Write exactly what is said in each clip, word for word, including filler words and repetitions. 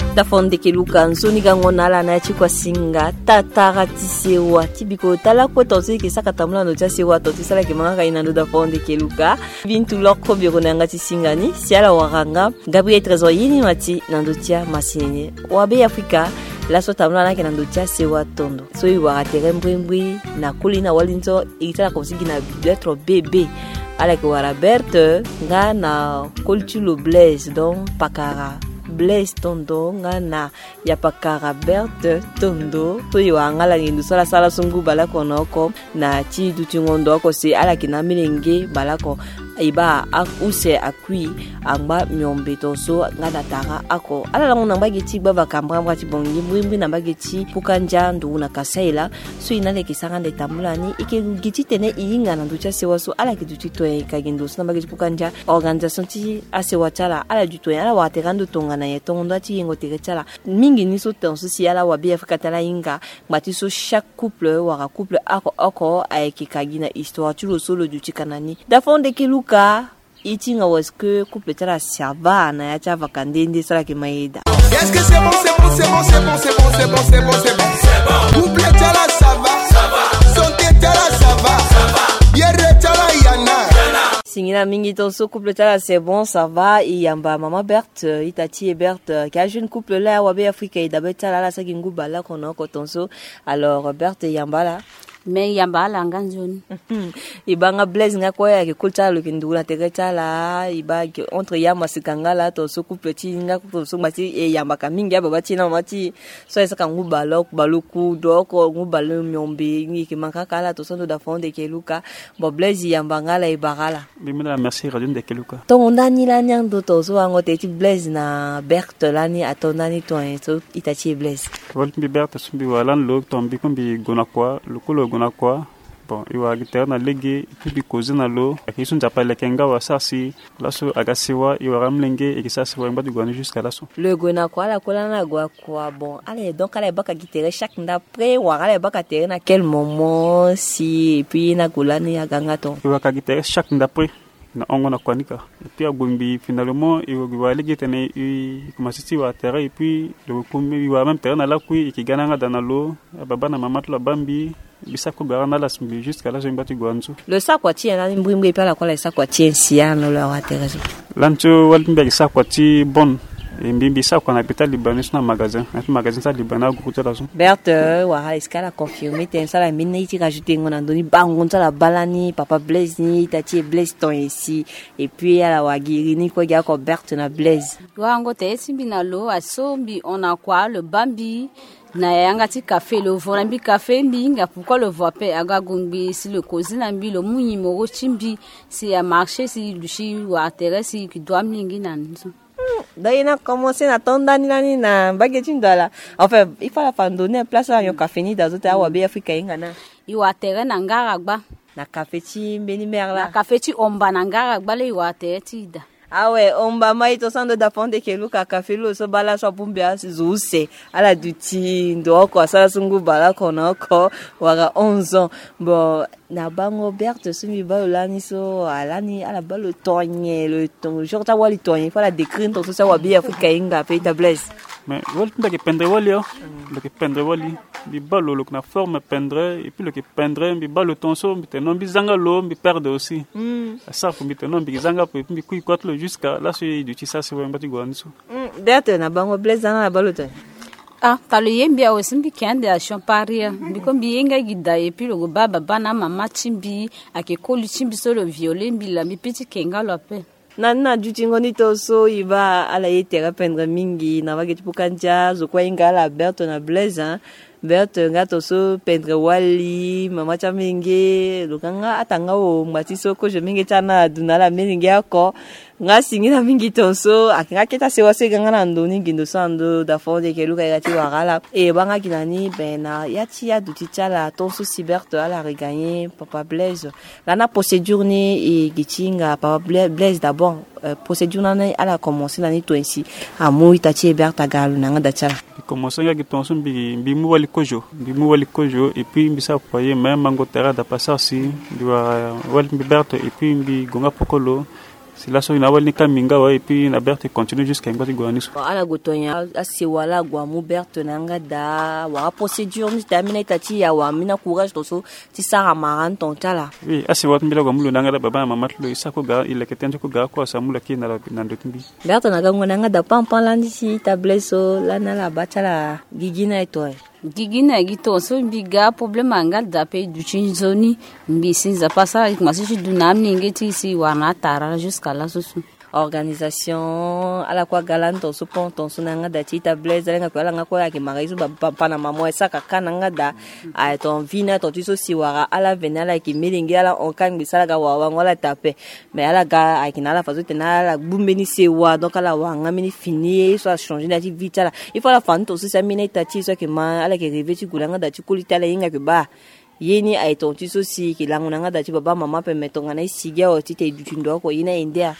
Dafonde keluka nzoni gangona la na chi kwa singa tatara tisewa tibiko tala ko tonsi ki saka tamula no tisewa to tisala ke manga ina ndo dafonde keluka bintu lokko biro nanga tisinga ni siala waranga Gabriel Trésor yini mati nando tia masinye wabe Afrika la so tamula na ke nando tia sewa tondo so i wa terembwembwi na kulina walinzo itala ko sigina lettre bébé ala ko wara Berthe nga na Kolchulo Blaise donc pakara Blaise tondo ngana ya pakara Berthe tondo to yiwangala ngindu sala sala sungu balako noko na chi dutingondo ko se ala kina milenge balako iba akuse akui amba myombe toso ngada tara ako ala langu na bageti baba kambra mwati bongi mwimbi na bageti pukanja ndu na kasaila so inale kisanga de tamulani ike giti tene inga na nducha sewa so ala kiduti to e kagindo so na bageti pukanja organisation ti asewa chala ala duto ala waterando tonga na yetongo ati yengo terechala mingi ni so tonso si ala wabi Afrika tala inga mati so chaque couple wara couple ako ako aiki kagina histoire tu lo solo duti kanani dafonde keluka itinga waske couple tala saba na ya chava kandende sala ke maida. Est-ce que c'est bon, c'est bon, c'est bon, c'est bon, c'est bon, c'est bon, c'est bon, c'est bon, c'est bon. Couple tala ça va, ça va. Santé tala ça va, ça va. Bien tala yana. Singina mingi to so couple tala c'est bon ça va et yamba maman Berthe itati et Berthe qui a jeune couple là wabe Afrika idabe tala la sakingu bala kono ko tonso alors Berthe yamba là mais yamba la nganzoni ibanga Blaise ngakwa ya ke kulta lo kindula tegeta la ibage entre yama sikangala to so couple ti ngako so mati e yamba kamingi aba bati na mati so esa kangu balo baluku doko ngubalo myombe ngi ke makakala to sondo da fonde keluka bo Blaise yamba ngala ibagala bimela merci radio de keluka to ndani la nyando to so angote ti Blaise na Berthe lani atondani to so itachi Blaise wal bi Berthe sumbi walan lo tombi kombi gonakwa lukulo gonakwa bon iwa giter na lege puis cause na lo akisun japale kenga wa sasi laso agasiwa iwa ramlenge ikisasi wa mbadi gwana jusqu'à laso le gonakwa la kola na gwa kwa bon allez donc allez baka gitere chaque d'après wa allez baka tere na quel moment si puis na golani ya gangaton iwa ka gitere chaque d'après na ongo na kwanika et puis agombi finalement iwa gwa lege tene i commencé wa terre et puis le kumbi wa même terre na la kui ikigana nga dans l'eau baba na mama to la bambi bisako garana la smbi jusqu'à la zombati gwanzo le sakwati na mbwimbe pa la kola sakwati siano la waterezo lancho walmbe sakwati bon mbimbi sakwa na hôpital libanais na magasin na magasin ça libana kukuta la zo Berthe wa ha iskala confirmer ten sala minna iti rajouter ngona ndoni bango ntala balani papa Blaise ni tati Blaise ton ici et puis ala wagiri ni ko ga ko Berthe na Blaise wango te simbi na lo asombi on a quoi le bambi na yanga ti café le vona bi café mbinga pourquoi le voit pe aga gongbi si le cause na mbi le munyi mo chimbi si a marché si luchi wa intéressé qui doit mingi nan d'ailleurs commencer na tondani nani na bageti ndala enfin il faut la faire donner place à un café ni dans autres wa be Afrika ingana i wa terre na ngara gba na café ti mbeni merla na café ti omba na ngara gba le wa terre ti da ah ouais omba mai to sando da fonde keluka café lo so bala so pumbia zuse ala duti ndoko sala sungu bala kono ko wara onze ans bon na bango Berthe sumi ba lani so alani ala balo tonye le ton jour ta wali tonye fa la décrire to so wa bi Afrika inga pe ta Blaise mais wol tunda ke pendre wali yo le ke pendre wali bi balo lo na forme pendre et puis le ke pendre bi balo tonso bi tenon bi zanga lo bi perde aussi ça pour bi tenon bi zanga pour bi kui kwatlo jusqu'à là c'est du tissa c'est vraiment gwanso Berthe na bango Blaise na balo tonye ah talo yembi a osimbi kende a champaria biko biyenga gida et puis le baba bana mama chimbi ake kolu chimbi so le violet mbila mi petit kenga lo pe nana duti ngoni to so iba ala yetera pendre mingi na bageti pukanja zo kwa inga la Berthe na Blaise Berthe ngato so pendre wali mama cha mingi lokanga atanga o ngati so ko je mingi tana dunala mingi yako nga singina mingi tonso akinga keta sewa se ganga na ndoni gindo sando da fonde ke luka yati wagala e banga kinani bena yati ya duti chala tonso si Berthe ala regagner papa Blaise la na procédure ni e gitinga papa Blaise d'abord euh, procédure na ala commencer na ni to ici amu itati Berthe galu nanga da chala commencer nga gitonso bi bi mu wali kojo bi mu wali kojo et puis mbisa poyer même mango terra da passer si doit wali Berthe et puis bi gonga pokolo c'est là so ina wali kaminga wa et puis na Berthe continue jusqu'à ngoti goaniso ala gotonya asi wala gwa mu Berthe nanga da wa procédure ni tamina tati ya wa mina courage to so ti sara maran ton tala oui asi wat mbila gwa mulu nanga da baba mama tlo isa ko ga ile ketenjo ko ga ko sa mula ki na na ndotumbi Berthe naga ngona da pampan landi si tableso la na la batala gigina etoy gigina gito so biga problème angal da pe du chinzoni mbi sinza pasa kumasi du namni ngeti si wana tara jusqu'à la sosu organisation ala kwa galanto so ponton so nanga da tita blaze nga kwa nga kwa ki marizu ba pana mamo esa kaka nanga da a ton vina ton tu so siwara ala venala ki melingi ala on kan bisala ga wa ngola tape mais ala ga a ki nala fazo tena la bumbeni sewa donc ala wa nga mini fini so a changer na ti vite ala il faut la fanto so sa mina tati so ki ma ala ki reveti kulanga da ti kulita la inga ke ba yeni ay ton tu so si ki langu nanga da ti baba mama pe metonga na sigia o ti te dutundo ko ina india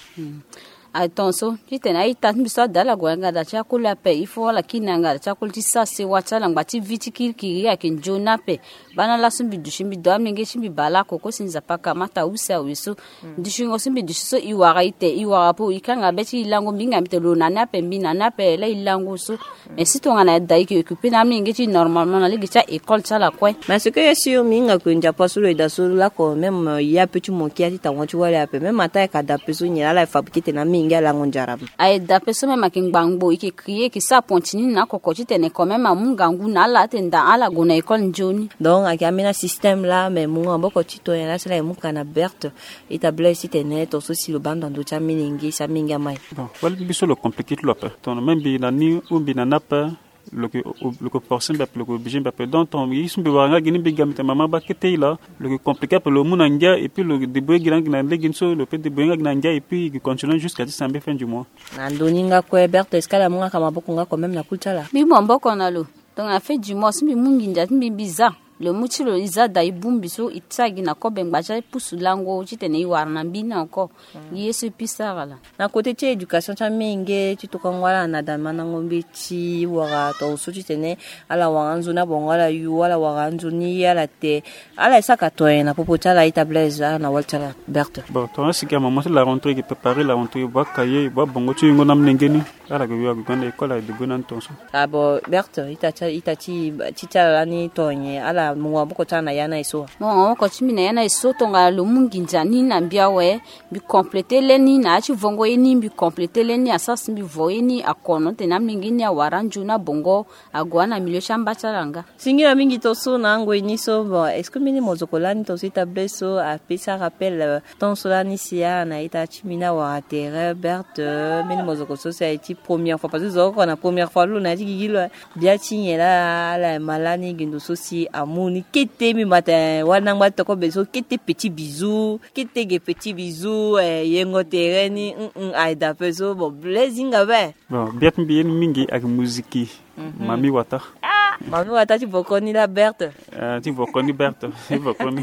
atonso kitena ita mbiso dala gwanga da chakula pe ifo la kinanga chakula ti sase watala ngati viti kirkiri ya kinjona pe bana la sumbi dushimbi do amenge shimbi bala koko sinza paka mata usa wisu dushingo simbi dushiso iwara ite iwara po ikanga beti ilango mbinga mitelo nana pe mbina na pe la ilango so mais si to ngana dai ki occuper na amenge ti normalement na ligi cha école chala kwe mais ce que je suis minga ko nja paso le da so la ko même ya petit moki ati ta wanchu wala pe même ata ka da peso nyala la fabriquer na minga la ngonjarab ay da peso même makingbangbo iki crier ki sa continue na kokoti tene quand même amungangu na la tenda ala gona école njoni donc akamina système là mais mon boko tito ya la sala mu kana Berthe établir site net aussi si le bande ndo cha miningi sa minga mai bon wal biso le compliqué lo pa ton même bi na ni ou bi na napa le que le que forcément le que obligé pas donc ton ils sont besoin gini bi gamita mama ba kete là le compliqué pour le munanga et puis le débrouiller grand na legin so le peut débrouiller na ndia et puis continuer jusqu'à décembre fin du mois nandoninga ko Berthe escala munga kama boko nga quand même na kultala bi mboko na lo donc a fait du mois simbi mungi njati mbi bizarre le muchilo iza da ibumbi so itagi na kobe ngbacha pusu lango chitene iwarna bina ko yesu pisara na côté ti éducation cha minge ti to kongwala na damana ngombe ti wara to so chitene ala wanzu na bongwala yu wala waranzu ni ala te ala saka to na popo chala itableza na waltala Berthe bon to sika maman la rentrée qui préparer la rentrée ba kaye ba bongo ti ngona mnengeni ala go yo go na école de bonan tonso ah bon Berthe itacha itati tita ni tonye ala mwa boko tana yana iso bon ko chimina yana iso tonga lo munginja ni na biawe bi compléter leni na chi vongo eni bi compléter leni asas bi voyeni akono te na mingini ya waranju na bongo agwana milio shamba charanga singira mingi to so na ngo ni so bon est-ce que mini mozokolani to sita bleso a pesa rappel ton solani sia na ita chimina wa terre Berthe mini mozokoso c'est ti première fois parce que zoko na première fois lo na ti gigilo bia chinyela la malani gindo so si amuni kete mi matin wana ngba ko beso kete petit bisou kete ge petit bisou eh, yengo tereni mm ai da peso bo blessing ave bon biat bien mingi ak muziki mm-hmm. Mami wata ah mami wata ti bokoni la Berthe ah ti bokoni Berthe ti bokoni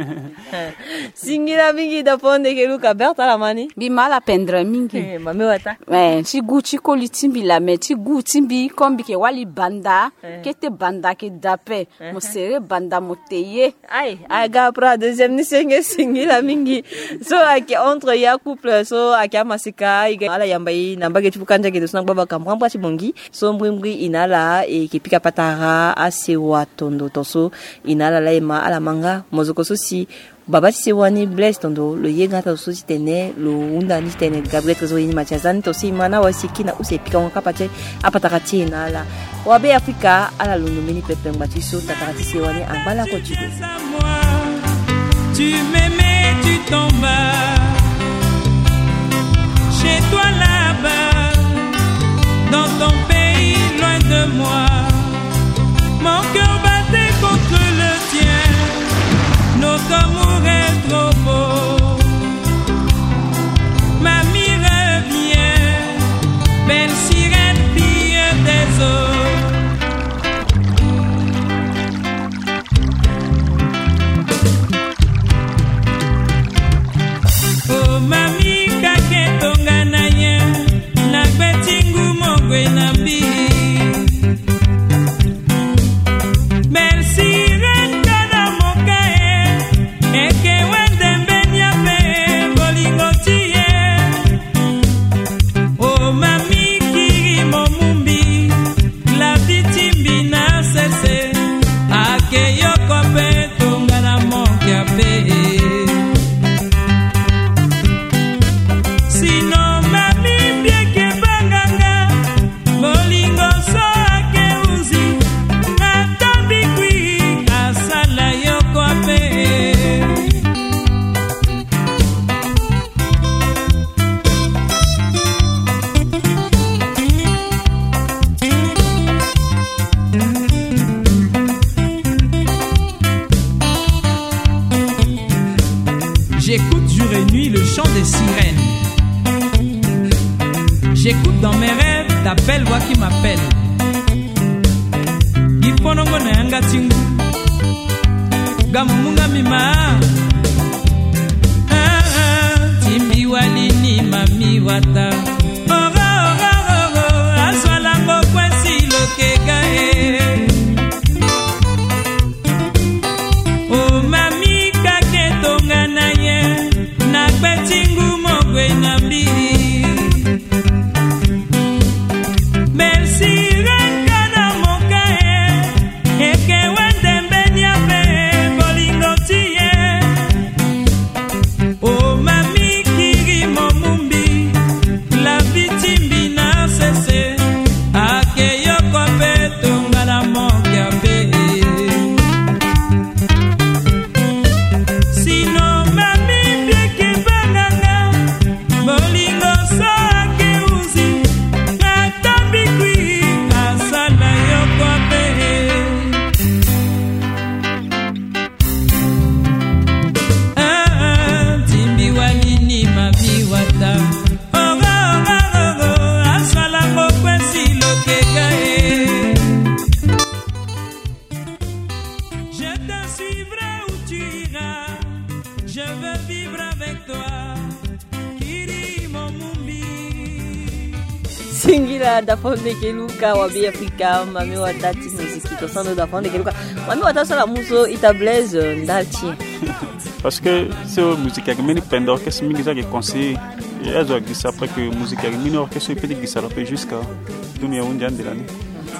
singira mingi da fonde ke luka Berthe la mani bi mala pendre mingi eh, mami wata eh si guchi ko litimbi la me ti gutimbi kombi ke wali banda eh. Kete banda ke dape eh. Mo sere banda moteye ai aga pra deuxième ni senge singira mingi so aki entre ya couple so aki amasika iga ala yambai namba ke tupukanja ke dosna baba kambramba ti bongi so mbwimbwi inala e ke pika patara asewa tondo toso inala la ema ala manga mozoko so si baba ti sewani bless tondo le yega ta so si tene lo unda ni tene Gabriel Trezo ni machazani to si mana wasiki na use pika on kapate apataka ti inala wabe Afrika ala londo mini pepe ngati so tataka ti sewani ambala ko ti tu m'aimais, tu t'en vas. Chez toi là-bas, dans ton pays, loin de moi. Mon cœur battait contre le tien. Notre amour est trop beau. Mamie revient, belle sirène, fille des eaux. Oh mami kake tonga na ye na betingu mongwe na bi bel sirène kana mokae eke wende mbenya pe bolingo tie Dans mes rêves, ta belle voix qui m'appelle. Giponongo na yanga tingu Gamunga mima ah, ah, Timbi walini mami wata Ora ora ora Aswala mo kwesi lokega eh. Oh mami kaketonga na ye Na kwetingu mogwe na mbiri Singila da fonde keluka wabi Afrika mami watati muziki to sando da fonde keluka mami watasa la muso ita blaze ndalchi parce que c'est musique avec mini pendor que c'est mingi za que conseil et elles ont dit ça après que musique avec mini orchestre peut dire que ça fait jusqu'à dunia unjan de l'année.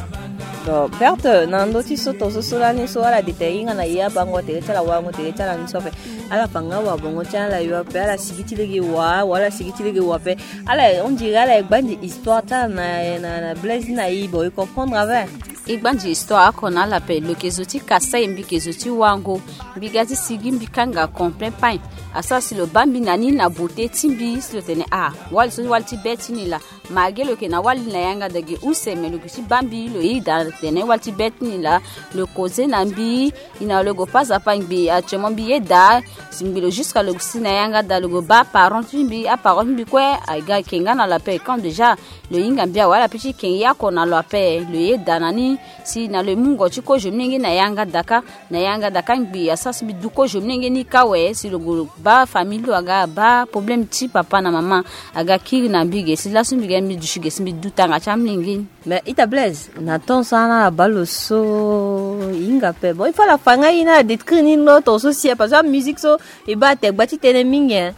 So, perte nando ti soto so sola ni so ala detainga na ya bango te tala wango te tala ni so fe ala panga wa bongo tala yo pe ala sigiti lege wa wala sigiti lege wa pe ala on dirait ala bandi histoire ta na na blaze na ibo e comprendre avec Igbanji histoire qu'on a la paix le kezoti kasa imbi kezoti wango bigati sigi mbikanga complet pain asa si le bambi nani na beauté timbi si le tene ah wal so wal ti betini la magelo ke na wal na yanga dagi use me le kuti bambi le ida tene wal ti betini la le cause nambi ina le go pas a pangbi a chemo bi eda simbi le jusqu'à le kuti na yanga da le go ba parent timbi a parent bi kwe a ga kenga na la paix quand déjà le inga bia wala petit kenya ko na la paix le eda nani si na le mungo chiko jomnenge na yanga daka na yanga daka ngbi asas bi duko jomnenge ni kawe si le go ba famille aga ba problème ti papa na maman aga kiri na bige si la sumbi ga mi dushige simbi dutanga chamlingi mais ita blaze na ton sana la baloso inga pe bon il faut la fanga ina détruire ni notre souci parce que musique so e ba te bati tene mingi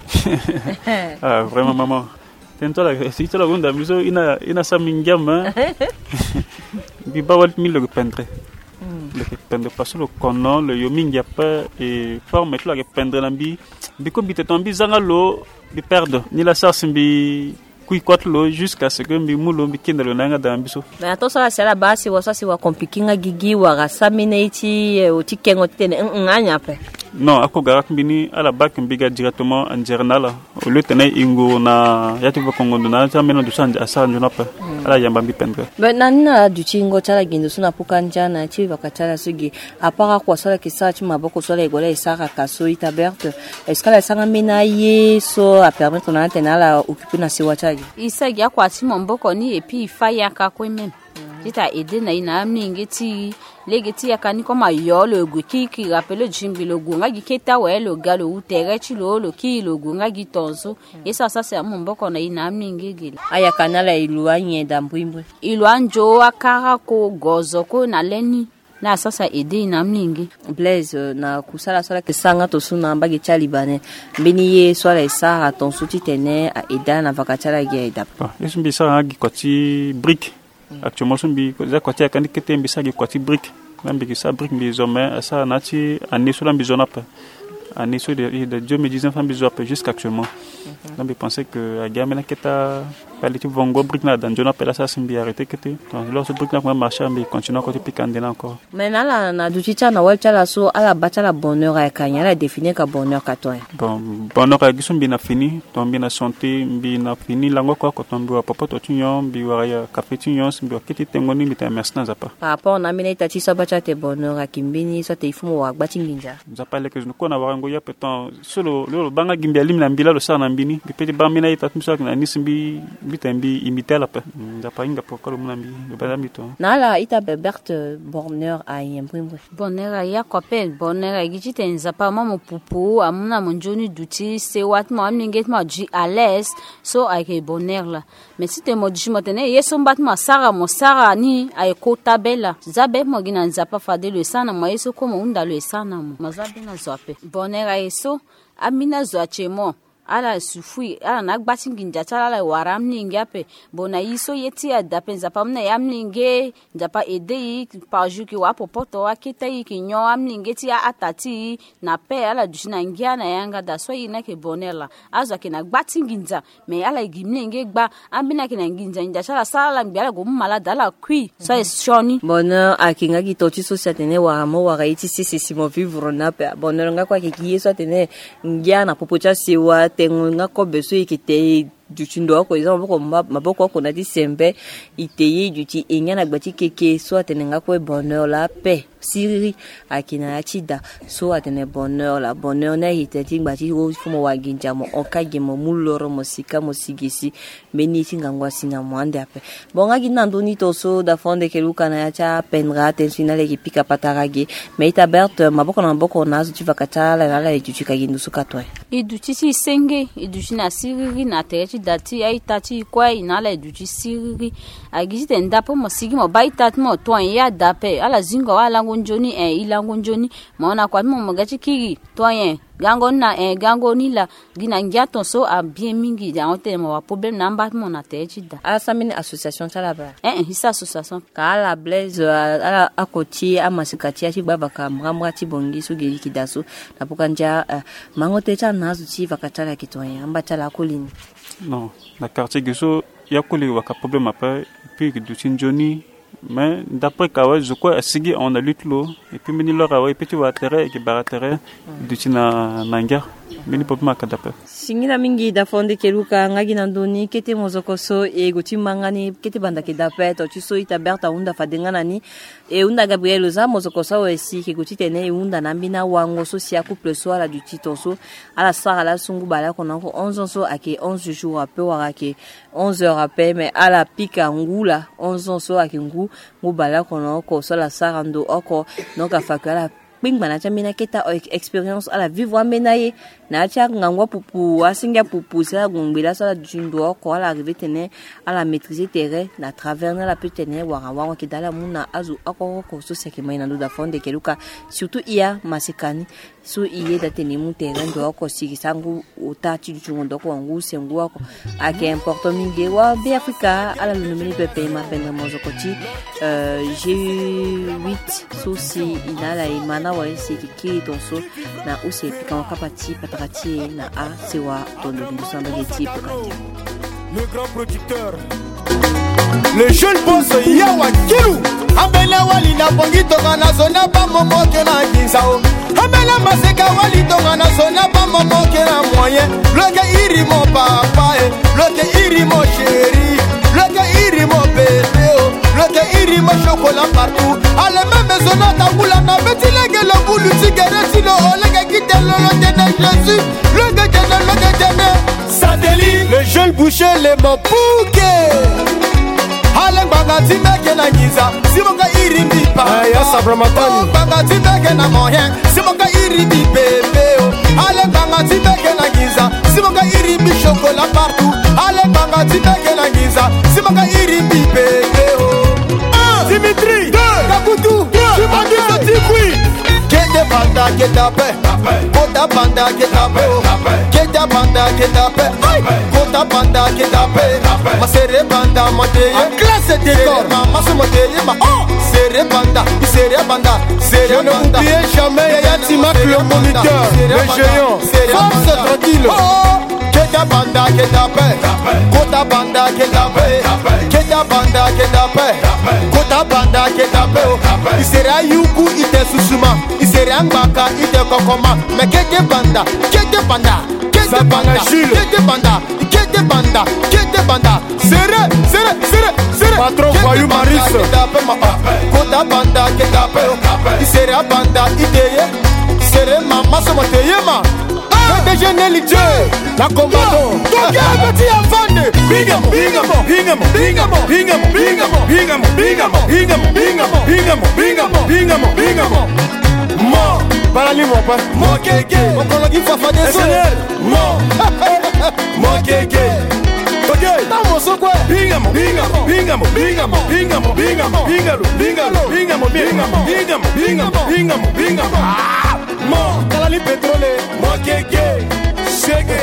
ah vraiment maman tento la si tu la gonda miso ina ina sa mingama bi bawal mi le pendre le pendre parce le kono le yo mingia pa et forme tu la pendre lambi bi ko bité tombi zanga lo bi perdre ni la sa simbi kui kwatlo jusqu'à ce que mbi mulo mbi kindalo nanga dambiso mais to sala sala basi wa sasi wa compliquinga gigi wa rasaminati o tikengo tene nganya pe non ako garak mbini ala bak mbiga directement en journal au lieu tene ingo na yati va kongo na tameno du sanja asanjo na pa ala yamba mbi pendre ben nanina du chingo chala gindo suna pukanja na chi vakachala sugi apara kwa sala kisa chi maboko sala egola isaka kaso ita berte est-ce que la sanga mena ye so a permettre na tena la occuper na siwa chagi isa gya kwa ti momboko ni et puis faya ka ko même Jita ede na ina mingeti legeti yakani koma yo le guki ki rappelle jimbi le gunga giketa we le galo utere chi lo lo ki lo gunga gitonzo esa sasa ya mboko na ina mingegele aya kanala iluanye dambwimwe iluanjo akara ko gozo ko na leni na sasa ede ina mningi blaze na kusala sala kesanga to suna mbagi chali bane mbini ye swala isa ton suti tene a eda na vakachala ge eda yesu mbisa agi kwati brick actuellement sombi za kwati akandi kete mbisa gi kwati brick nambi ki sa brick mbi zoma asa nati ani so lambi zona pa ani so de de Dieu me disant fambi zo pa jusqu'à actuellement nambi penser que a gamela keta qualité vongo brick na dans zona pa la sa simbi arrêter kete donc lorsque brick na marcher mbi continue côté pikandela encore maintenant la na duchicha na walchala so ala bachala bonheur a kanya la définir ka bonheur ka toi bon bonheur a gisumbi na fini tombi na santé mbi na fini lango kwa ko tombi wa papa to tunyon mbi wa ya café tunyon mbi wa kiti tengoni mbi ta merci na zapa par rapport na mina ita tisa bacha te bonheur a kimbini so te ifumo wa gbatinginja zapa le que je ne connais pas ngo ya peton solo lo banga gimbi alim na mbila lo sa na mbini bipete bambina ita tumsa na nisimbi bitembi imitela pe ndapa inga pokalo mnambi badami to nala ita Berthe Bonheur a imprimé Bonheur ya kopel Bonheur giti tenza pa mamo pupu amuna monjoni duti se wat mo amninget ma ji à l'aise so avec Bonheur la mais si te modi motene yeso mbat ma sara mo sara ni ay ko tabela zabe mo gina nzapa fade le sana mo yeso ko mo unda le sana mo mazabe na zoape Bonheur yeso amina zoachemo ala sufui ala nagbati nginja chala la waramni ngape bona yiso yeti adapenza pamna yamninge ndapa ede par jour ki wa popoto akita yi kinyo amninge ti atati na pe ala dushina ngia na yanga da so yina ke bonela azo ke nagbati nginja me ala gimninge gba ambina ke nginja nginja chala sala ngbala go mala dala kui so shoni Bonheur akinga ki toti so satene wa mo wa gaiti sisi simo vivre na pe Bonheur ngakwa ke ki yeso tene ngia na popocha siwa tenga ko beso ikite duchindo ko izamo ko maboko ko na disembe iteye duchi enyana gbati keke so atenenga ko Bonheur la paix siri akina chida so atene Bonheur la Bonheur na hiteti gbati wo fumo waginja mo okage mo muloro mo sika mo sigisi meni singangwa singa mwande ape bonga ginando ni to so da fonde ke luka na cha penra tensinale ki pika patarage meita Berthe maboko na maboko na zo tivakatala la la duchi kagindu sukatwa iduchi si senge iduchi na siri na techi dati ai tati kwa inala iduchi siri agizite ndapo mo sigi mo baitat mo to ya dape ala zingo wala ngonjoni e ila ngonjoni maona kwa mo magachi kigi to yen gango na e gango ni la gina ngiato so a bien mingi ja ote mo wa problem namba mo na techi da ala samine association chala ba eh hisa association kala blaze ala akoti amasikati ya chibaba ka mramra tibongi so geli kidaso napokanja mangote cha nazo chi vakatala kitoya amba chala kolini non na quartier giso yakuli waka problème après puis que du Johnny mais d'après kawa je crois sigi on a lutte lo et puis mini leur awa petit wa terre et baratere du tina nanga mini problème akadape singina mingi da fonde keluka ngagi nandoni kete mozokoso e goti mangani kete banda ke dape to chiso ita Berthe unda fadengana ni e unda Gabriel za mozokosa we si ke goti tene unda nambina wango so si couple so ala du titonso ala sara la sungu bala konako onze ans so ake onze jours après wara ke onze heures après mais ala pika ngula onze ans so ake ngu ngu bala konako so la sara ndo oko donc afakala pingba na chamina keta experience ala vivre menaye na cha ngangwa pupu asinga pupu sa gombela sa dundo ko ala arriver tene ala maîtriser terrain na travers na la petene wara wara ki dala muna azu akoko ko so seke maina ndo da fonde keluka surtout iya masikani so iye da tene mu terrain do ko sigi sangu utati du ndo ko ngu sengu ko ake important mingi wa be Africa ala le numeni pepe ma penda mozokoti euh j'ai eu huit soucis inala imana wa isi ki tonso na usi pika kapati patrati na a sewa tondo bisamba geti pokati le grand producteur le jeune boss Yawa Kilu Ambele wali na pongito kana sona pa momo ke na kinsao Ambele maseka wali to kana sona pa momo ke na moyen le ke iri mon papa e le ke iri mon chéri le ke iri mon bébé oh le ke iri mon chocolat partout à la même maison ta boula na petit le ke le boulu cigarette le le ke kite le le de Jésus le ke de le ke de satellite le jeune boucher les mopouké Aleng banga timeke na giza Simoka iri mbipa Ya sabra matani Banga timeke na mohen Simoka iri mbi bebe Aleng banga timeke na giza Simoka iri mbi chocolat partout Aleng banga timeke na giza Simoka iri mbi bebe Dimitri Kakutu Chimagi Sotikwi Kete banda keta pe Kota banda keta pe Keta banda keta pe Kota banda keta pe Masere banda mateye classe décor Masu mateye ma oh Sere banda Sere banda Sere banda Je n'oubliez jamais Yatima le moniteur Le géant Force tranquille Keta banda keta pe Kota banda keta pe Keta banda keta pe Kota banda keta pe Isera yuku ite susuma Isera ngaka ite kokoma Me kete banda Kete banda Kete banda Kete banda Kete banda Kete banda Sere Sere Sere Sere Patron voyou Maris Kota banda keta pe Isera banda iteye Sere ma maso mateyema déjeuner Dieu la combattant donc petit afande bingamo bingamo bingamo bingamo bingamo bingamo bingamo bingamo bingamo bingamo bingamo bingamo bingamo bingamo mo balali mo pa mo keke mo kologi fafa de sonel mo mo keke okay tamo so kwa bingamo bingamo bingamo bingamo bingamo bingamo bingalo bingalo bingamo bingamo bingamo bingamo bingamo bingamo mo kalali petrole mo keke shege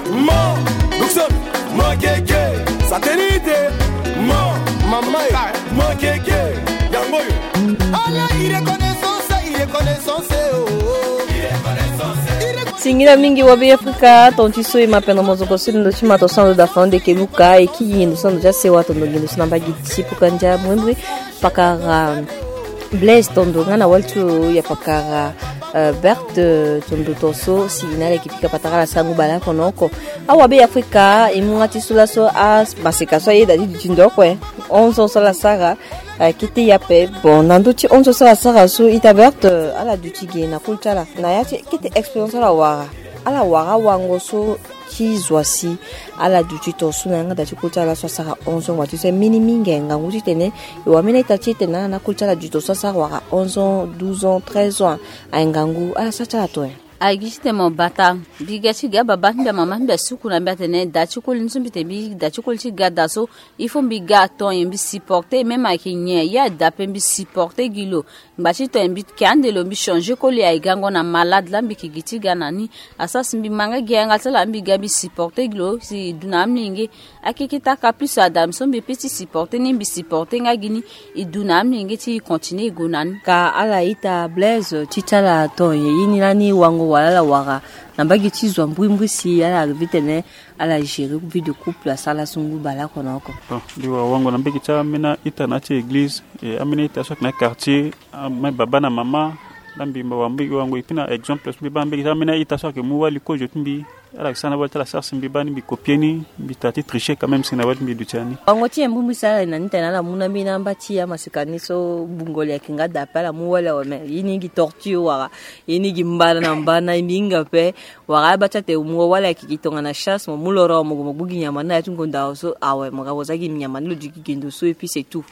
mo luxon mo keke satellite mo mamai mo keke yangoyo ala ireconnaissance ireconnaissance oh ireconnaissance singira mingi wa be Afrika tonti so e mapena mozoko sino ndo chima to sando da fande ke luka e ki ndo sando ja se wato ndo ndo samba gitsi pukanja mwembe pakara Blaise tondo ngana waltu ya pakara Uh, Berthe tondo toso signale kifika pataka la sangu bala konoko awa be Afrika imungati sula so as basika so yeda di tindoko eh onze so la saga uh, kiti yape bon nanduti onze so la saga so ita Berthe uh, ala dutige na kultala na yati kiti experience la wara ala wara wango so kizwasi ala duti toso na ngada kultala so saga onze watu se mini mingenga nguti tene wa mena itati tena na kultala duti so saga wara onze ans douze ans treize ans aingangu ala sacha to agiste mo bata bigati ga baba mbe mama mbe suku na mbate ne dachi kul nsumbite bi dachi kul chi gada so ifo mbi ga ton yembi supporter même avec nye ya dape mbi supporter gilo ngbachi to mbi kande lo mbi changer ko li ay gango na malade la mbi kigiti ga nani asas mbi manga ga ngata la mbi ga bi supporter gilo si duna mlinge akikita ka plus adam so mbi petit supporter ni mbi supporter nga gini iduna mlinge ti continue gonan ka ala ita Blaise titala ton yini nani wango wala wara nambagi tizwa mbwimbwi si ala arrivé ne ala gérer vie de couple à sala sungu bala konoko bon diwa wango nambagi cha mina ita na che église et amina ita sok na quartier ma baba na mama lambi mbambi wango ipina exemple bi bambi cha mina ita sok mu wali ko jotumbi ala sana volta la sarsi mbi bani bi kopieni bi tati tricher quand même sina wadi mbi dutiani wango tie mbwimbwi sala na nita na muna mina mbati ya masikani so bungole ya kinga dapala mu wala wa me yini gi torture wara yini gi mbana na mbana iminga pe wara bacha te mu wala kikitonga na chasse mo muloro mo mo bugi nyama na tungonda so awe mo gabozaki nyama lo diki kindo so et puis c'est tout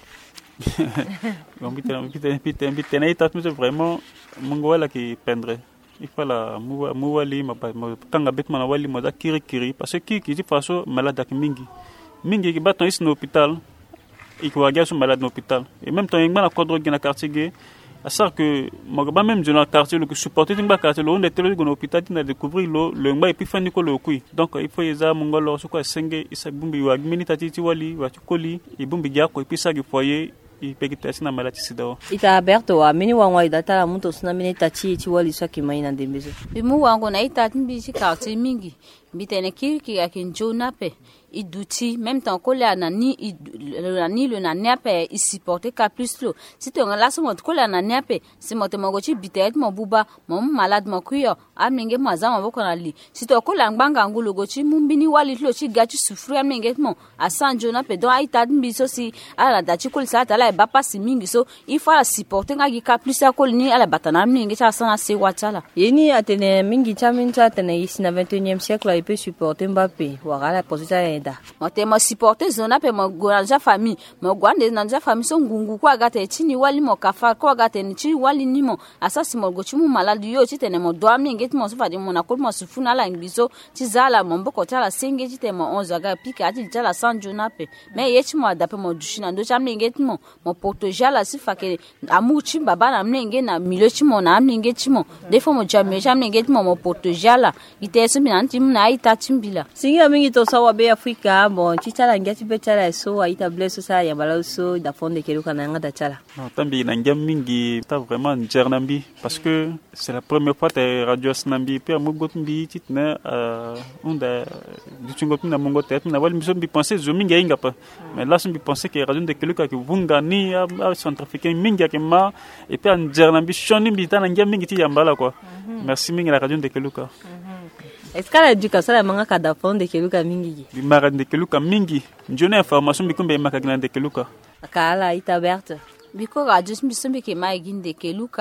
bon bité bité bité bité na ita vraiment mungo wala ki pendre il faut la muwali ma tanga betma na wali moda kiri kiri parce que qui dit façon malade ak mingi mingi ki baton ici no hôpital et qui va sur malade no hôpital et même temps ngana kodro gina quartier ge à ça que mo ba même dans quartier le supporter ngba quartier lo on était le hôpital dina découvrir lo le ngba et puis fani ko lo kui donc il faut yeza mongolo so ko senge isa bumbi wa minita titi wali wa koli et bumbi ga ko et puis ça gi foyer ipekitasi na malati sidao ita Berthe wa mini wangwa idata la muto suna mini tachi ti wali so kimaina ndembezo bimu wangu na ita timbi ci quartier mingi bitene kirki akinjo nape iduti même temps ko la nani le ni le na nape i supporter ka plus lo si to ngala so mot ko la na nape si mot mo gochi bitet mo buba mo malade mo kuyo amenge maza mo boko na li si to ko la ngbanga ngulo gochi mumbini wali lo chi gachi souffrir amenge mo asanjo nape do ita timbi so si ala da chi ko sa ta la ba pas mingi so il faut la supporter nga ka plus ya ko ni ala batana mingi cha sana se watala yeni atene mingi cha mincha atene ici na vingt et unième siècle peut supporter Mbappé wala position eda mote mo supporter zona pe mo goranja famille mo gwande nanja famille so ngungu kwa gata chini wali mo kafa kwa gata ni chi wali nimo asasi mo gochi mu maladi yo chi tene mo do aminge mo so fadi mo na ko mo sufuna la ngiso chi zala mo mboko tala senge chi tene mo onze ga pika ati tala sanjo na pe me yechi mo adape mo dushina ndo cha aminge mo mo protéger la sifa ke amu chi baba na aminge na milo chi mo na aminge chi mo defo mo jamie cha aminge mo mo protéger la iteso binanti na ita chimbila singa mingi to sawa be Afrika bon chitala ngati betala so aita Blaise so ya bala so da fonde keluka na ngada chala non tambi na ngam mingi ta vraiment njernambi parce que c'est la première fois que radio snambi pe amugot mbi titna euh onda dutungot na mongo tet na wal miso mbi penser zo mingi inga pa mais là mbi penser que radio de keluka que vunga ni a centrafricain mingi ke ma et puis njernambi shoni mbi ta na ngam mingi ti yambala quoi merci mingi la radio de keluka. Est-ce que l'éducation est manga kada fond de keluka mingi? Bi mara de keluka mingi. Njone information bi kumbe makagina de keluka. Akala ita Berthe. Biko radio mbi sombe ke mai ginde keluka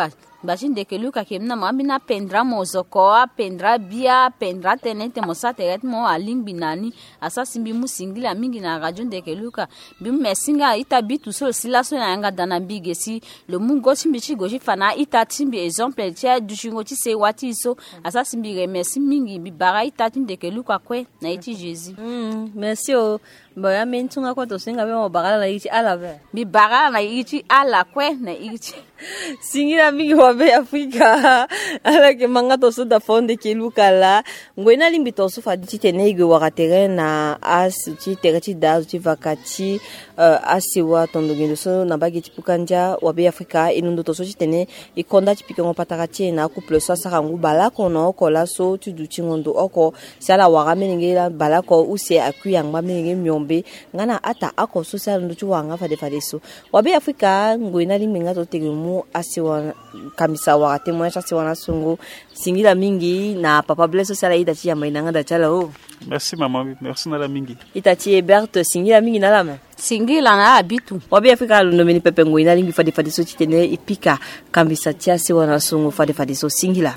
bajin de luka ke na mabina pendra mozoko pendra bia pendra tenete mosateret mo aling binani asa simbi musingila mingi na radio de luka bim mesinga ita bitu so silaso na yanga dana bigesi le mungo simbi chi goji fana ita timbi exemple tia du chingo ti se wati so asa simbi remesi mingi bi bara ita tinde ke luka kwe na iti Jésus. Mm, merci o boya mentunga ko to singa be mo bagala na iti ala be bi bara na iti ala kwe na iti singira mingi wa be Afrika ala ke manga to so da fonde ke luka la ngoina limbi to so fa ti tenege wa na as ti tereti da ti vakati uh, asiwa tondo ngendo so na bagi ti pukanja wa be Afrika inundo to so ti tene ikonda ti pikengo patakati na couple so sarangu bala kono ko la so ti du tingondo oko sala wa ngela bala ko use akuyang mamenge myombe ngana ata ako so sala ndo ti wanga fa de fa de so wa be Afrika ngoina limbi nga to tegemu asiwa kamisa wa temo ya asiwa na sungu singila mingi na papa bless sala ida ti yamba inanga da chala o. Merci maman, merci na la mingi. Itati Ebert singila mingi na lama. Singila na abitu. Wabi Afrika lundo meni pepe ngoina lingi fadi fadi so titene ipika kamisa ti asiwa na sungu fadi fadi so singila.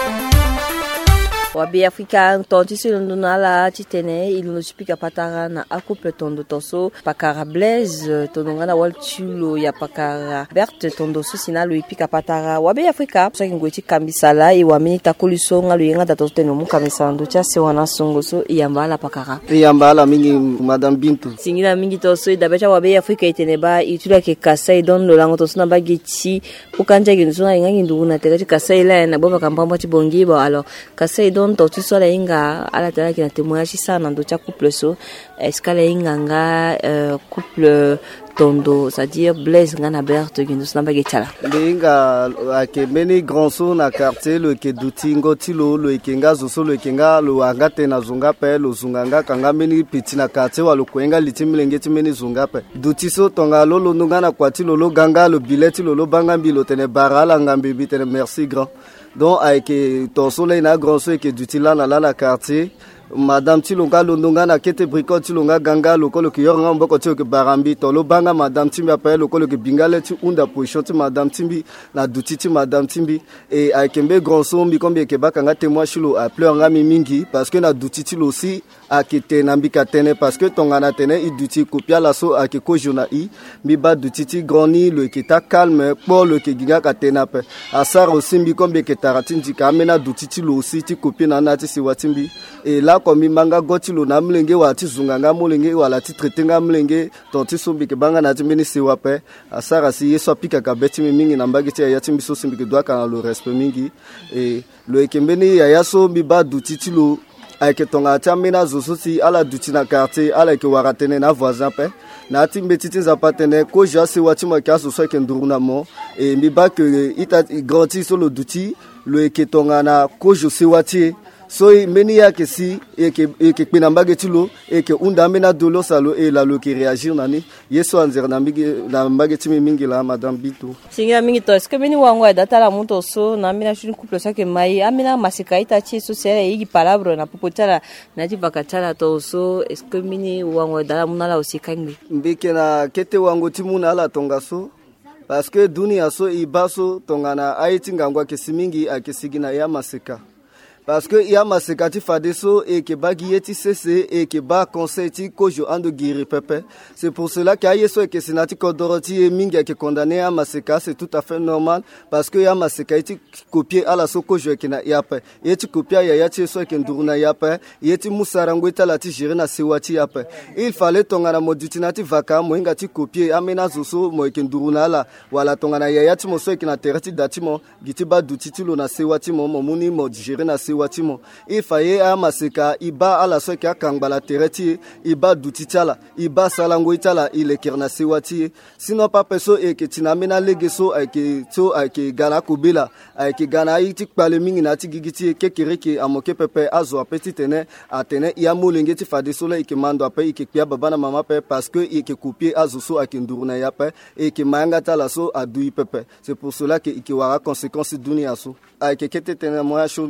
Wabi Afrika tonti si lundo na la titene iluno chipika patara na akupe tondo toso pakara Blaise tondo ngana walchulo ya pakara Berthe tondo so sinalo ipika patara wabi Afrika so ngweti kambisala e wamini takuliso ngalo yenga da toso teno mu kamisa ndo cha se wana songo so iyambala pakara iyambala mingi madame Bintu singila mingi toso idabecha wabi Afrika itene ba itula ke kasai don lo lango toso na bagiti ukanja ginzo na ngangi nduna teka kasai la na boba kampamba ti bongibo alors kasai don to tu sola inga ala tala ki na témoignage sana ndo cha couple so escala inga nga uh, couple tondo c'est-à-dire Blaise ngana Berthe gindu snamba getala linga ake meni grand so na quartier le ke dutingo tilo lo ikenga zo so lo ikenga lo angate na zunga pe lo zunganga kanga meni piti na quartier wa lo kwenga litimilenge ti meni zunga pe dutiso tonga lo lo ngana kwati lo lo ganga lo bileti lo lo banga mbilo tene barala ngambi bitene merci grand donc avec ton soleil na grand so ke dutila na la na quartier madame Tilonga Londonga na kete briko Tilonga ganga lokolo ki yoranga mboko tio ke barambi to lo banga madame Timbi appelle lokolo ke bingale ti unda position ti madame Timbi na duti ti madame Timbi et avec mbe grand sombi combien ke bakanga témoin chilo a pleur ngami mingi parce que na duti ti lo aussi a kete na mbika tene parce que tonga na tene i duti kopia la so a ke ko jona i mi ba duti ti grandi le ke ta calme pour le ke ginga ka tena pe a sar aussi mbi combien ke taratin ti ka mena duti ti lo aussi ti kopia na na ti si watimbi et là comme manga goti lo na mlenge wa ti zunganga mlenge wala ti tretenga mlenge to ti sombi ke banga na ti meni se wape asara si yeso pika ka beti mingi na mbagi ti ya ti mbiso simbi ke doa kana lo respect mingi et lo ekembeni ya yaso mi ba duti ti lo ayeke tonga ti amena zo so si ala duti na quartier ala yeke wara tënë na voisin pe na ti mbe ti ti nzapa tënë koji asi wa ti mo yeke azo so ayeke nduru na mo e mbi ba ke ita grand ti so lo duti lo yeke tonga na koji si wa ti e so meni ya ke si e ke e ke pena mbage ti lo e ke unda mena dolo salo e la lo ke réagir nani yeso anzer na mbige na mbage ti mingi la madame Bintu singa mingi to est-ce que meni wango e data la monto so na mina chini couple so ke mai amina masika ita ti so sere yigi palabre na popotala na ti bakatala to so est-ce que meni wango e dala munala aussi kangi mbike na kete wango ti munala tonga so parce que dunia so ibaso tonga na aiti ngangwa ke simingi akesigina ya masika parce que il y a masekati fadeso et que bagi yeti cc et que ba conseil ti kojo ando giri pepe c'est pour cela qu'il y a so et que senati kodoroti et mingi qui condamné à maseka c'est tout à fait normal parce que il y a masekati copier à la so kojo qui na yape yeti copier ya yati so que nduruna yape yeti musarangweta la ti giri na sewati yape il fallait tongana moditinati vaka moinga ti copier amena zoso mo que nduruna la wala tongana ya yati mo so que na terati datimo giti ba dutiti lo na sewati mo moni mo giri na watimo ifaye a maseka iba ala so ka kangala tereti iba dutitala iba salango itala ile kirna siwati sino pa peso e ke tinamena legeso ake to ake gana kubila ake gana iti pale mingi na tigigiti ke kiriki amoke pepe azo apeti tene atene ya molenge ti fade sola ike mando ape ike pia baba na mama pe parce que ike copier azo so ake nduruna ya pe e ke manga tala so adui pepe c'est pour cela que ike wara conséquence dunia so ake kete tene moya show mimu na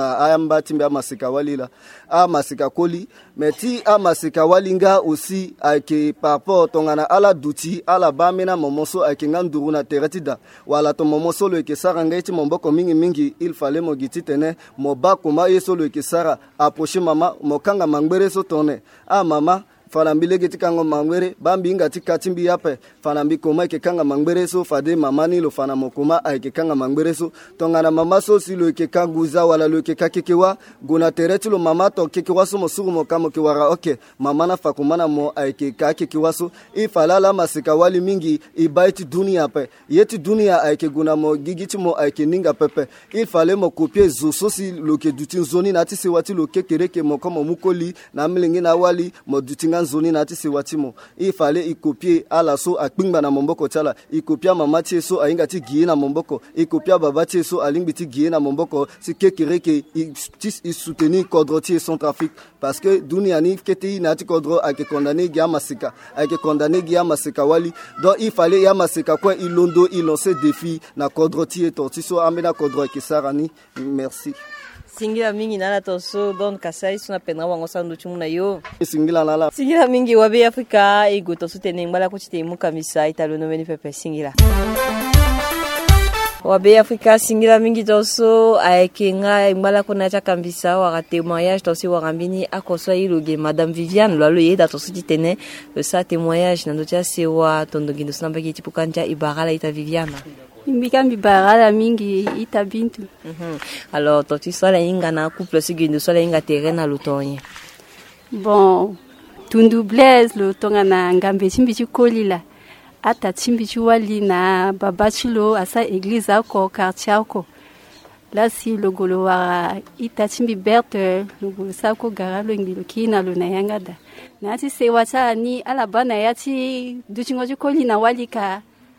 na ayamba timbe amasika walila amasika koli meti amasika walinga aussi ake par rapport tongana ala duti ala bamena momoso ake nganduru na teretida wala to momoso lo ke saranga iti momboko mingi mingi il fallait mo giti tene mo ba kuma yeso lo ke sara approcher mama mo kanga mangbere so tone a mama fanambi geti kanga mangwere bambi ngati katimbi yape fanambi koma ke kanga mangwere so fade mamani lo fana mokoma ay ke kanga mangwere so tongana mama so si lo ke kanguza wala lo ke kakekewa gona tereti lo mama to kekewa so mosuru mokamo ke wara okay mama na fakumana mo ay ke kakekewa so ifalala masika wali mingi ibaiti dunia pe yeti dunia ay ke gona mo gigiti mo ay ke ninga pepe il fallait mo copier zo so si lo ke dutin zoni nati se wati lo kekereke mo komo mukoli na mlingi na wali mo dutinga zoni nati se watimo il fallait y copier ala so akpingba na momboko chala i kopia mama tie so ainga ti gie na momboko i kopia baba tie so alingbi ti gie na momboko si kekere ke i soutenir kodro tie son trafic parce que dunia ni keti na ti kodro ake condamné gia masika ake condamné gia masika wali donc il fallait ya masika kwa i londo i lancer défi na kodro tie torti so amena kodro ke sarani merci. Singila mingi nala toso don kasai suna penra wango sandu chumuna yo. Singila nala. Singila mingi wabe Afrika ego toso tene ngala ko chite mu kamisa italo no meni pepe singila. Wabe Afrika singila mingi toso aekenga ngala ko na cha kambisa wa témoignage tosi wa ngambini akoswa iluge madame Viviane lalo yeda toso tene le sa témoignage nando cha sewa tondo gindo snamba ki tipukanja ibagala ita Viviana. Mbikambi barala mingi ita bintu. Mhm. Alors toi tu sois inga na couple seguindo sola inga terrain na lutonye. Bon, tundu blaise lo tonga na ngambe chimbi chikolila. Ata chimbi chiwali na baba chilo asa église ako quartier ako. Là si le golo wa ita chimbi berte le golo sa ko garalo ngilo kina lo na yangada. Na ti se wacha ni ala bana yati duchingo chikolina walika.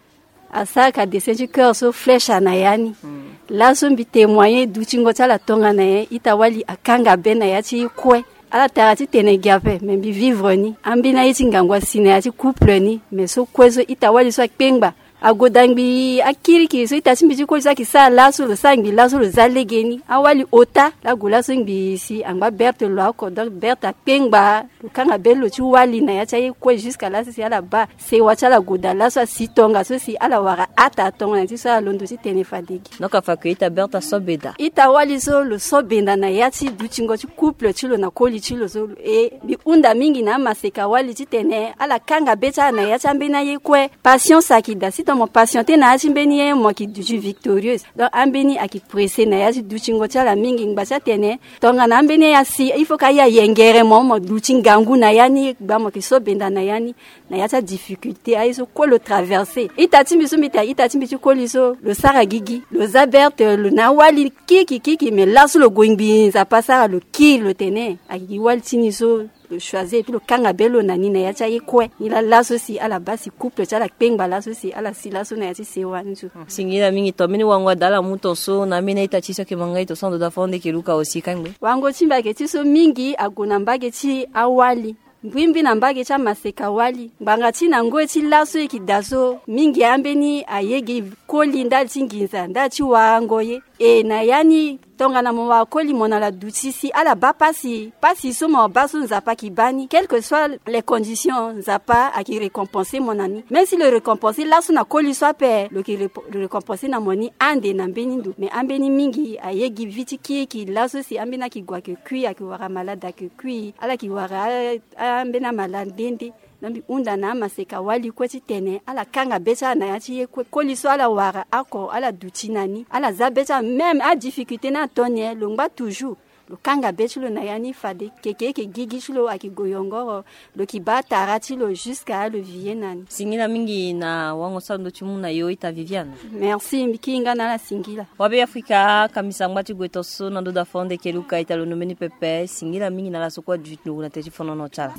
Asaka descendre cœur so flèche anayani mm. La so mbi témoigner duchingo tala tonga na ye itawali akanga bena yati kwe ala tarati tene gape membi vivre ni ambina yiti ngangwa sine yati couple ni mais so kwezo itawali so akpengba agodangbi akiriki so itasimbi chiko zaki sa laso lo sangbi laso lo zalegeni awali ota la gula singbi si anga berte lo ko donc berte pengba kanga belo chi wali na ya chaye ko jusqu'à là si ala ba se wacha la goda la so si tonga so si ala wara ata tonga ti sa londo si tene fadigi noka fa ita berte sobeda ita wali so lo sobenda na ya ti duchingo chi couple chi lo na koli chi lo so e bi unda mingi na maseka wali ti tene ala kanga beta na ya chambe na ye kwe patience akida si mon patienté na chimbeni ye mo ki du victorieuse donc ambeni aki pressé na ya du chingo chala mingi ngbacha tene tonga na ambeni ya si il faut ka ya yengere mo mo du chingangu na yani ba mo ki so benda na yani na ya ta difficulté ay so ko le traverser itati miso mita itati miso ko liso le sara gigi le zabert le nawali kiki kiki mais là sur le goingbi ça passera le ki le tene aki wal tiniso le choisir puis le kanga belo nani na yacha yekwe ila laso si ala basi couple chala pengba laso si ala si laso na yachi sewa nzu singira mingi to mini wangwa dala muto so na mina ita chiso ke mangai to sondo da fonde ke luka aussi kangwe wango chimba ke chiso mingi aguna mbage chi awali ngwimbi na mbage cha maseka wali mbanga china ngo chi laso ikidazo mingi ambeni ayege koli ndali nginza ndachi wangoye e na yani tonga na mwa koli mona la dutisi ala ba pasi pasi so mo baso nzapa ki bani quelles que soient les conditions nzapa a qui récompenser mon ami même si le récompenser là so na koli so pe le qui le récompenser na moni ande na benindu mais ambeni mingi ayegi viti ki ki là so si ambena ki gwa ke kui aki wara malade ke kui ala ki wara ambena malade dende nambi unda na maseka wali kweti tene ala kanga beta na yati ye koliso ala wara ako ala dutinani ala zabeta même a difficulté na tonye longba toujours le kanga betulo na yani fade keke ke gigi chulo akigoyongoro le kibata ratilo jusqu'à le vienan singila mingi na wango sando chumuna yo ita Viviane merci mikinga na la singila wabe Afrika kamisa ngati gwetoso na ndoda fonde keluka italo nomeni pepe singila mingi na la sokwa du na teji fono no chala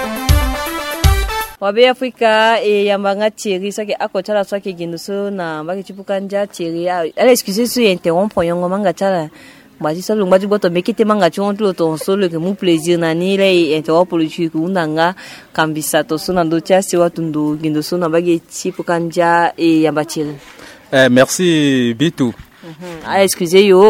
wabe Afrika e yambanga Thierry sake akochala swake ginduso na mbaki chipukanja Thierry ala excusez su interrompre yongo manga chala baji solo baji boto mekite manga chonto to solo ke mu plaisir na ni le interrompre le truc undanga kambisa to sona ndo cha si watundu ginduso na mbaki chipukanja e yamba Thierry eh merci Bitu mhm ah excusez yo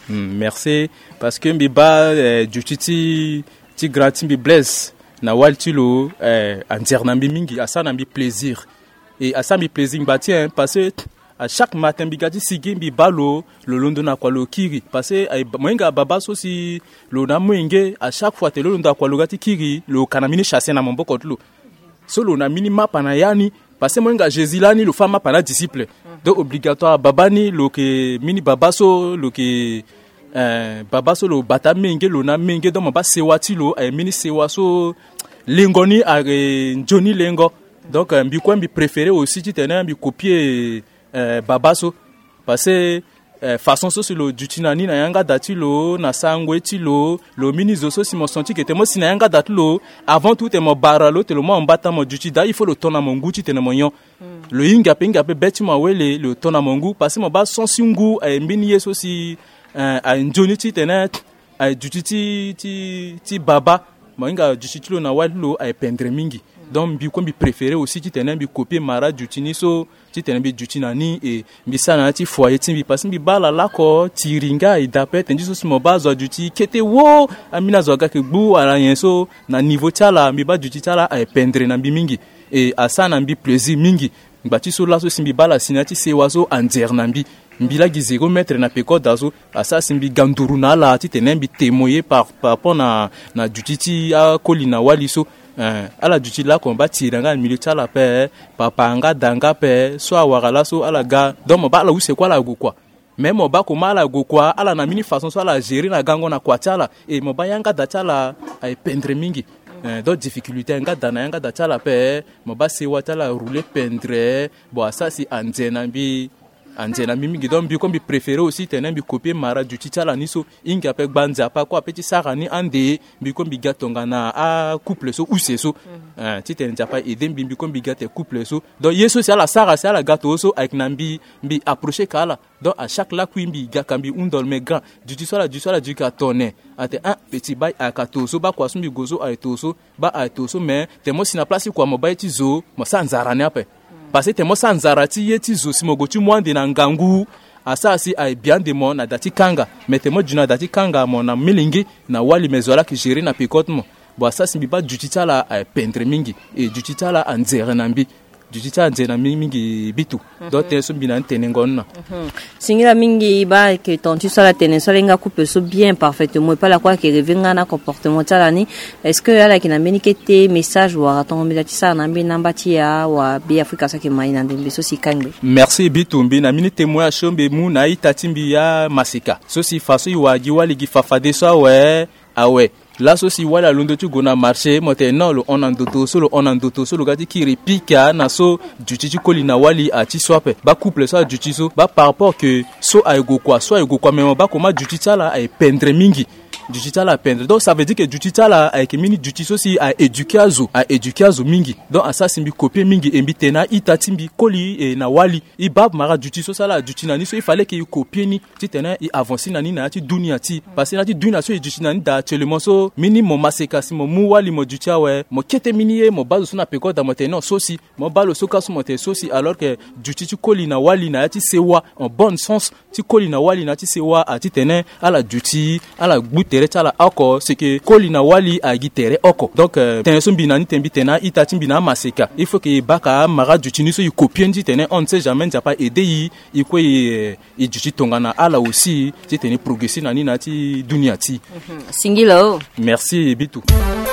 Mm, merci parce que mbiba eh, jutiti ti grati mbi bless na waltilo eh, anzerna mbi mingi asana mbi plaisir et asa mbi plaisir mba tien parce que à chaque matin bigati sigi mbi balo le londo na kwa lo kiri parce que mwenga baba so si lo na mwenge à chaque fois te lo londo kwa lo gati kiri lo kanamini chasser na mboko tlo so lo na mini mapa na yani parce que mwenga Jésus lani lo fama pana disciple donc obligatoire babani lo ke mini baba so lo ke Euh, baba so lo bata menge lo na menge donc ba sewati lo ay mini sewaso lingoni are Johnny lengo donc mbi ko mbi préféré aussi ti tena mbi copier euh, baba so parce que euh, façon so lo dutinani na yanga dati lo na sangwe ti lo lo mini zo so si mo senti que te mo si na yanga dati lo avant tout te mo baralo te lo mo mbata mo duti da il faut le tona mo nguti te na mo yon mm. le inga pe inga pe beti mo wele le tona mo ngu parce que mo ba son singu ay mbini yeso si Uh, a njoni ti tenet a juti ti ti ti baba moinga juti lo na walo a pendre mingi donc bi ko bi préféré aussi ti tenet bi copier mara juti ni so ti tenet bi juti na ni e bi sana ti foyer ti bi parce bi bala la ko ti ringa e dapet ndi so mo bazo juti kete wo amina zo ga ke gbu ala yen so na niveau tala mi ba juti tala a pendre na bi mingi e asana bi plaisir mingi ngba so la so simbi bala sinati se wazo anzer na bi mbila gi zéro mètre na peko dazo asa simbi ganduru na la ti tenembi témoigner par par rapport na na jutiti a kolina waliso euh ala juti la ko ba tiranga milita la pe papa nga danga pe so awara so ala ga donc ba la use kwa la go kwa même ba ko mala go kwa ala na mini façon so ala gérer na gango na kwa tala et mo ba yanga datala ay pendre mingi Euh, d'autres difficultés nga dana nga datala pe mo ba se watala rouler pendre bo asa si anzena bi anzena mimi gidon bi comme bi préféré aussi tenen bi copier mara du titala niso inga pe banza pa ko petit sarani ande bi comme bi gatonga na a couple so ou c'est so euh titen japa edem bi comme bi gate couple so donc yeso c'est la sara c'est la gato so avec nambi bi approcher kala donc à chaque la kwimbi gakambi undol me grand du tisala du tisala du katone ate un petit bail à katoso ba kwa sumbi gozo a toso ba a toso mais te mo sina place kwa mo ba ti zo mo sanzarane ape parce que te mo sanzarati yeti zo si mo go tu mwande na ngangu asasi ay bien de mon na dati kanga mais te mo juna dati kanga mo na milingi na wali mezola ki gérer na picote mo bo asasi bi ba jutitala ay pendre mingi et jutitala anzere nambi jutita nzena mingi bitu mm-hmm. do te so bina tenengonna mm-hmm. Singila mingi ba que ton tu sala tenen so lenga coupe so bien parfaitement pas la quoi qui revenga na comportement talani est-ce que ala kina menikete message ou raton mbelati sa na mbina mbatia wa bi Afrika sa ke mai na ndembe so si kangbe merci bitu mbina mini témoin shombe mu na itatimbi ya masika so si faso iwagi wali gi fafade so we awe là aussi voilà l'on tu gona marché moté non le on en doto solo on en doto solo gati qui repika na so juti kolina wali a ti swape ba couple so juti so ba par rapport que so a ego quoi so a ego quoi mais ba comment juti tala a pendre mingi juti tala pendre donc ça veut dire que juti tala avec mini juti so si a éduquer azo a éduquer azo mingi donc à ça simbi copier mingi embitena itatimbi koli e na wali i bab mara juti so sala juti nani so il fallait que copier ni titena i avancer nani na ti dunia ti parce que na ti dunia so juti nani da actuellement so mini mo maseka si mo muwali mo jutia we mo kete miniye mo bazo suna peko da mote non sosi mo balo soka so mote sosi alors que juti ti koli na wali na ti sewa en bon sens ti koli na wali na ti sewa a ti tenen ala juti ala gbutere tala oko c'est que koli na wali a gitere oko donc euh, tenen so binani tembi tena itati bina maseka il faut que baka mara juti ni so y copie ndi tenen on ne sait jamais n'a pas aider yi i ko i juti tongana ala aussi ti tenen progresser na ni na ti dunia ti mm-hmm. Singilo merci bitu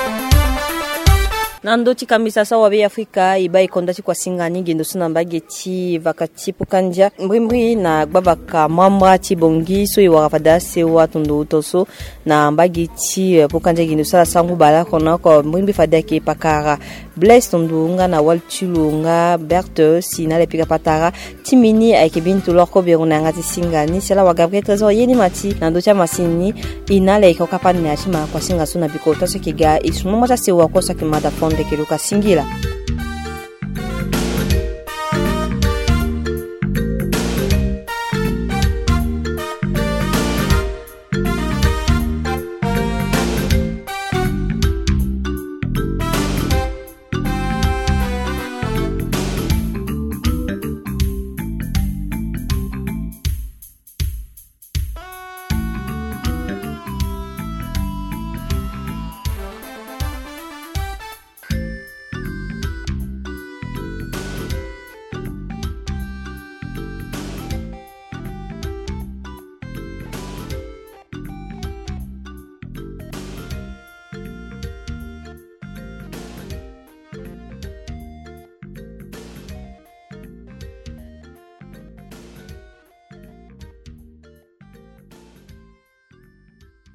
nando tikambisa sawa be Afrika iba ikonda ti kwa singani gendo suna mbage ti vakati pukanja mbrimri na gbabaka mamba ti bongi so iwara fada sewa tondo toso na mbage ti pukanja gendo sala sangu bala kona ko mbrimbi fada ke pakara bless tondo nga na waltulu nga berte sina le pika patara timini ayke bintu loko beruna nga ti singani sela wa Gabriel Trésor yeni mati nando cha masini ina le ko kapani na chima kwa singa suna biko taso kiga isuma mata sewa ko sakimada de que Lucas Singila.